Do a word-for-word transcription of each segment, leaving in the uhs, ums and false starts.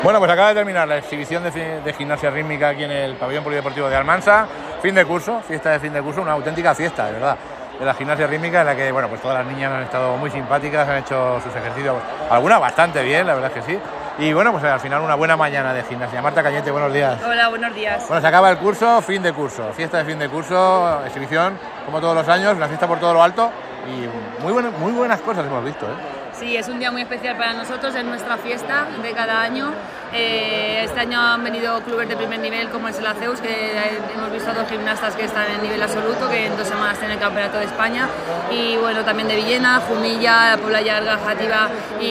Bueno, pues acaba de terminar la exhibición de, de gimnasia rítmica aquí en el pabellón polideportivo de Almansa. Fin de curso, fiesta de fin de curso, una auténtica fiesta, de verdad, de la gimnasia rítmica en la que, bueno, pues todas las niñas han estado muy simpáticas, han hecho sus ejercicios, algunas bastante bien, la verdad es que sí. Y bueno, pues al final una buena mañana de gimnasia. Marta Cañete, buenos días. Hola, buenos días. Bueno, se acaba el curso, fin de curso, fiesta de fin de curso, exhibición, como todos los años, una fiesta por todo lo alto y muy, buena, muy buenas cosas hemos visto, ¿eh? Sí, es un día muy especial para nosotros, es nuestra fiesta de cada año. Eh, este año han venido clubes de primer nivel como es el Aceus, que hemos visto a dos gimnastas que están en nivel absoluto, que en dos semanas tienen el Campeonato de España. Y bueno, también de Villena, Jumilla, Puebla Llarga, Játiva,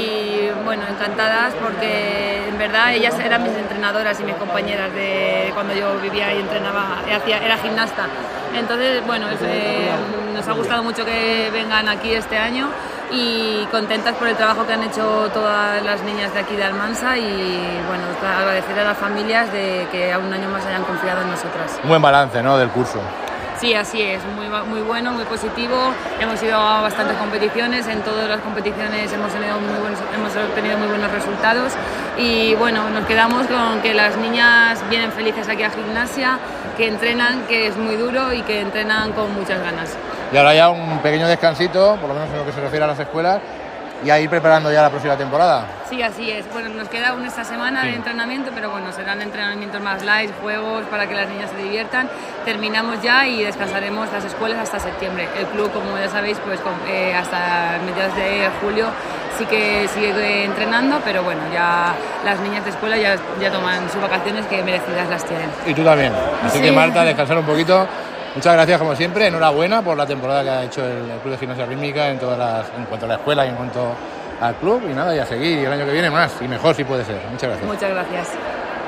y bueno, encantadas porque en verdad ellas eran mis entrenadoras y mis compañeras de cuando yo vivía y entrenaba, hacía, era gimnasta. Entonces, bueno, es, eh, nos ha gustado mucho que vengan aquí este año y contentas por el trabajo que han hecho todas las niñas de aquí de Almansa y bueno, agradecer a las familias de que a un año más hayan confiado en nosotras. Un buen balance, ¿no?, del curso. Sí, así es, muy, muy bueno, muy positivo. Hemos ido a bastantes competiciones, en todas las competiciones hemos tenido muy buenos, hemos obtenido muy buenos resultados y bueno, nos quedamos con que las niñas vienen felices aquí a gimnasia, que entrenan, que es muy duro y que entrenan con muchas ganas. Y ahora ya un pequeño descansito, por lo menos en lo que se refiere a las escuelas, y a ir preparando ya la próxima temporada. Sí, así es. Bueno, nos queda aún esta semana sí. de entrenamiento, pero bueno, serán entrenamientos más light, juegos para que las niñas se diviertan. Terminamos ya y descansaremos las escuelas hasta septiembre. El club, como ya sabéis, pues eh, hasta mediados de julio sí que sigue entrenando, pero bueno, ya las niñas de escuela ya, ya toman sus vacaciones, que merecidas las tienen. Y tú también. Así sí. que Marta, descansar un poquito. Muchas gracias, como siempre. Enhorabuena por la temporada que ha hecho el, el Club de Gimnasia Rítmica en, todas las, en cuanto a la escuela y en cuanto al club. Y nada, y a seguir. Y el año que viene más y mejor si puede ser. Muchas gracias. Muchas gracias.